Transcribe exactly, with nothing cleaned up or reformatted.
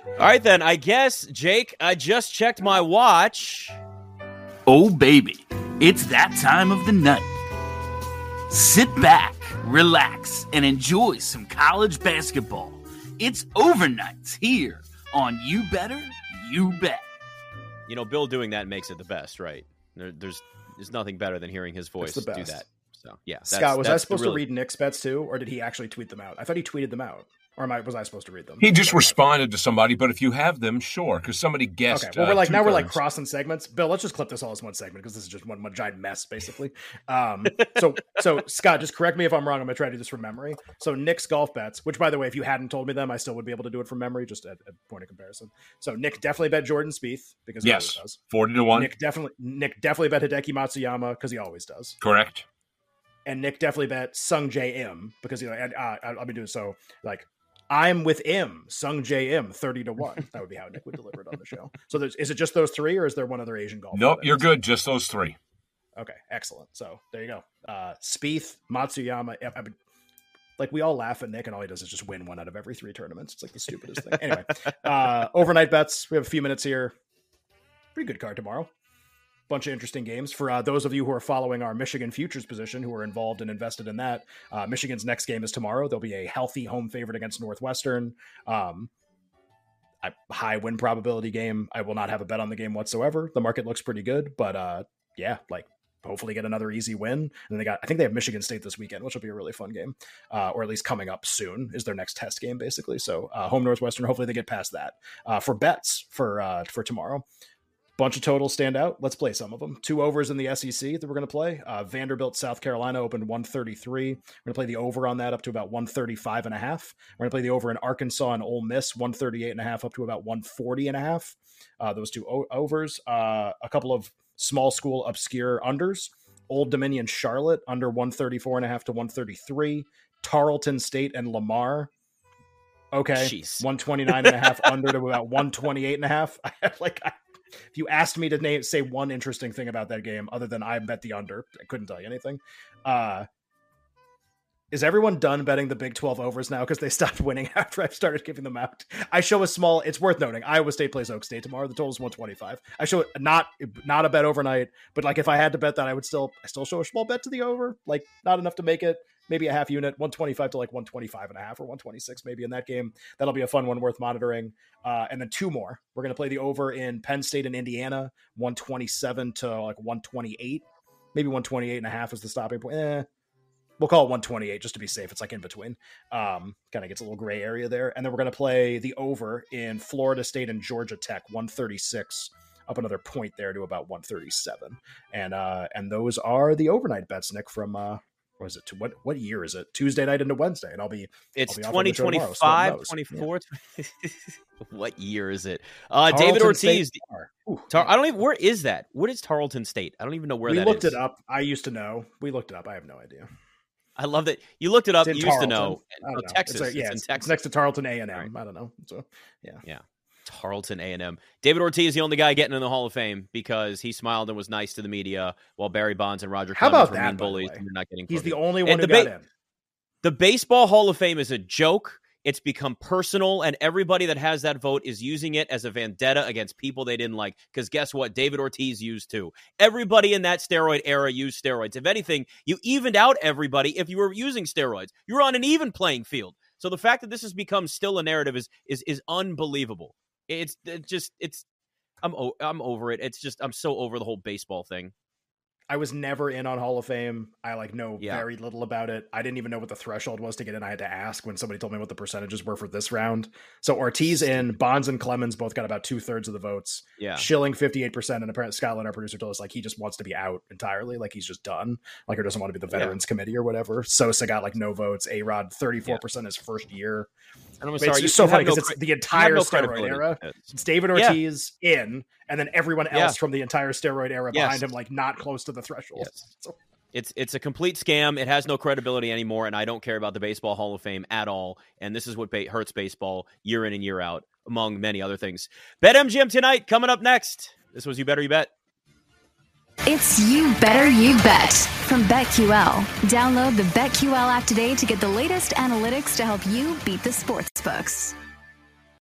All right, then. I guess, Jake, I just checked my watch. Oh, baby. It's that time of the night. Sit back, relax, and enjoy some college basketball. It's overnights here on You Better, You Bet. You know, Bill doing that makes it the best, right? There, there's there's nothing better than hearing his voice do that. So, yeah. That's, Scott, was that's I supposed really... to read Nick's bets too, or did he actually tweet them out? I thought he tweeted them out. Or am I, was I supposed to read them? He just responded to somebody, but if you have them, sure, because somebody guessed. Okay, well, we're like, uh, now we're like thirds. crossing segments. Bill, let's just clip this all as one segment because this is just one, one giant mess, basically. Um, so, so Scott, just correct me if I'm wrong. I'm going to try to do this from memory. So Nick's golf bets, which, by the way, if you hadn't told me them, I still would be able to do it from memory, just at a point of comparison. So Nick definitely bet Jordan Spieth because he yes, always does. forty to one. Nick definitely, Nick definitely bet Hideki Matsuyama because he always does. Correct. And Nick definitely bet Sung J M because, you know, and, uh, I'll be doing so like, I'm with M, Sung J M, thirty to one. That would be how Nick would deliver it on the show. So there's, is it just those three, or is there one other Asian golfer? Nope, you're good. Just those three. Okay, excellent. So there you go. Uh, Spieth, Matsuyama. I mean, like, we all laugh at Nick, and all he does is just win one out of every three tournaments. It's like the stupidest thing. Anyway, uh, overnight bets. We have a few minutes here. Pretty good card tomorrow. Bunch of interesting games for uh, those of you who are following our Michigan futures position, who are involved and invested in that. Uh, Michigan's next game is tomorrow. There'll be a healthy home favorite against Northwestern. Um, a high win probability game. I will not have a bet on the game whatsoever. The market looks pretty good, but uh, yeah, like hopefully get another easy win. And then they got, I think they have Michigan State this weekend, which will be a really fun game, uh, or at least coming up soon is their next test game, basically. So uh, home Northwestern. Hopefully they get past that. Uh, for bets for uh, for tomorrow. Bunch of totals stand out. Let's play some of them. Two overs in the S E C that we're going to play. Uh, Vanderbilt, South Carolina opened one thirty-three. We're going to play the over on that up to about one thirty-five and a half. We're going to play the over in Arkansas and Ole Miss, one thirty-eight and a half up to about one forty and a half. Uh, those two o- overs. Uh, a couple of small school obscure unders. Old Dominion, Charlotte under one thirty-four and a half to one thirty-three. Tarleton State and Lamar. Okay. Jeez. one twenty-nine and a half under to about one twenty-eight and a half. I have like, I, if you asked me to name, say one interesting thing about that game, other than I bet the under, I couldn't tell you anything. Uh, is everyone done betting the Big twelve overs now? Because they stopped winning after I started giving them out. I show a small, it's worth noting, Iowa State plays Oak State tomorrow. The total is one twenty-five. I show it not, not a bet overnight, but like if I had to bet that, I would still, I still show a small bet to the over, like not enough to make it. Maybe a half unit, one twenty-five to like one twenty-five and a half or one twenty-six maybe in that game. That'll be a fun one worth monitoring. Uh, and then two more. We're going to play the over in Penn State and Indiana, one twenty-seven to like one twenty-eight. Maybe one twenty-eight and a half is the stopping point. Eh, we'll call it one twenty-eight just to be safe. It's like in between. Um, kind of gets a little gray area there. And then we're going to play the over in Florida State and Georgia Tech, one thirty-six. Up another point there to about one thirty-seven. And uh, and those are the overnight bets, Nick, from... Uh, What is it? What what year is it? Tuesday night into Wednesday, and I'll be. It's I'll be twenty twenty-five, twenty-four. Yeah. What year is it? Uh, David Ortiz. Tar- I don't even. Where is that? What is Tarleton State? I don't even know where we that looked is. it up. I used to know. We looked it up. I have no idea. I love that you looked it up. You used Tarleton. to know. I don't Oh, know. Texas. It's, like, yeah, it's in it's, Texas. it's next to Tarleton A and M. Right. I don't know. So yeah, yeah. Tarleton A and M. David Ortiz, the only guy getting in the Hall of Fame because he smiled and was nice to the media, while Barry Bonds and Roger How Clemens about were that, mean by the bullies way? and they're not getting. He's quoted. the only one And who the ba- got in. The Baseball Hall of Fame is a joke. It's become personal, and everybody that has that vote is using it as a vendetta against people they didn't like. Because guess what? David Ortiz used too. Everybody in that steroid era used steroids. If anything, you evened out everybody if you were using steroids. You were on an even playing field. So the fact that this has become still a narrative is is is unbelievable. It's it just it's I'm I'm over it. It's just I'm so over the whole baseball thing. I was never in on Hall of Fame. I like know Yeah. very little about it. I didn't even know what the threshold was to get in. I had to ask when somebody told me what the percentages were for this round. So Ortiz in, Bonds and Clemens both got about two thirds of the votes. Yeah. Schilling fifty-eight percent, and apparently Scotland, our producer, told us like he just wants to be out entirely, like he's just done, like or doesn't want to be the Veterans Yeah. Committee or whatever. Sosa got like no votes. A-Rod thirty-four percent his first year. And I'm It's sorry, just you, so you funny have no because cre- it's the you have entire no steroid credibility. era. Yes. It's David Yeah. Ortiz in, and then everyone else Yeah. from the entire steroid era Yes. behind him, like not close to the threshold. Yes. So, It's it's a complete scam. It has no credibility anymore, and I don't care about the Baseball Hall of Fame at all. And this is what ba- hurts baseball year in and year out, among many other things. BetMGM tonight, coming up next. This was You Better You Bet. It's You Better You Bet from BetQL. Download the BetQL app today to get the latest analytics to help you beat the sportsbooks.